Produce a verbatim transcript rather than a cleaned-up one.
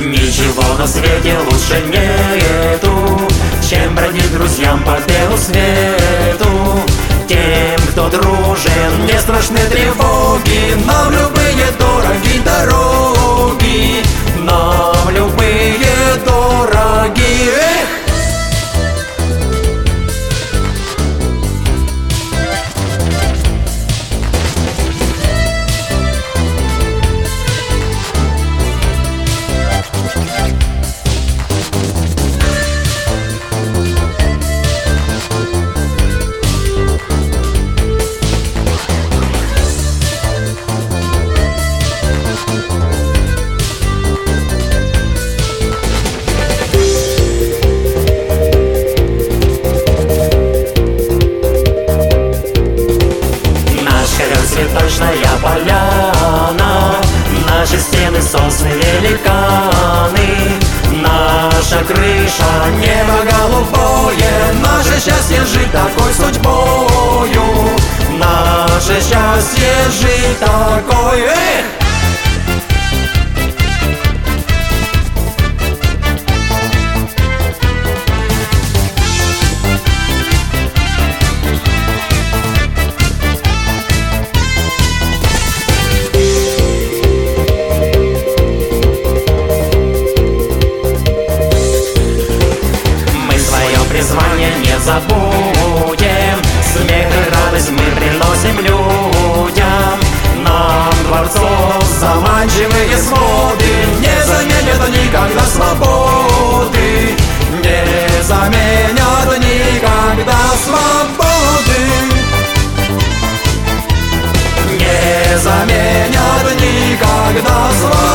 Ничего на свете лучше нету, чем бродить друзьям по белу свету. Тем, кто дружен, не страшны тревоги, нам любые дороги дороги, нам любые дороги. Эх! Цветочная поляна, наши стены сосны великаны, наша крыша небо голубое, наше счастье жить такой судьбою, наше счастье жить такой. Эх! Призвание не забудем, смех и радость мы приносим людям. Нам дворцов заманчивые своды не заменят никогда свободы, не заменят никогда свободы, не заменят никогда свободы.